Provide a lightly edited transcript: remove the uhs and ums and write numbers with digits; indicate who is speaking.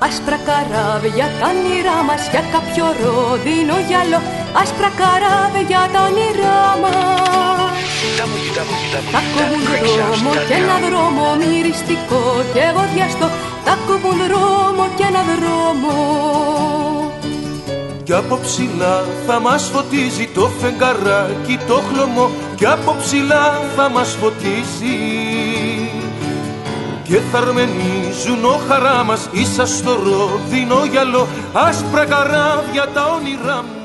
Speaker 1: Άσπρα καράβια τα όνειρά μας για κάποιο ρόδινο γυαλό. Άσπρα καράβια τα όνειρά μας. Τα κόβουν δρόμο και ένα δρόμο μυριστικό και βοδιαστό. Τα κόβουν δρόμο και ένα δρόμο.
Speaker 2: Κι από ψηλά θα μας φωτίζει το φεγγαράκι το χλωμό. Κι από ψηλά θα μας φωτίζει και θα αρμενίζουν ο χαρά μας ίσα στο ρόδινο γυαλό. Άσπρα καράβια τα όνειρά μου.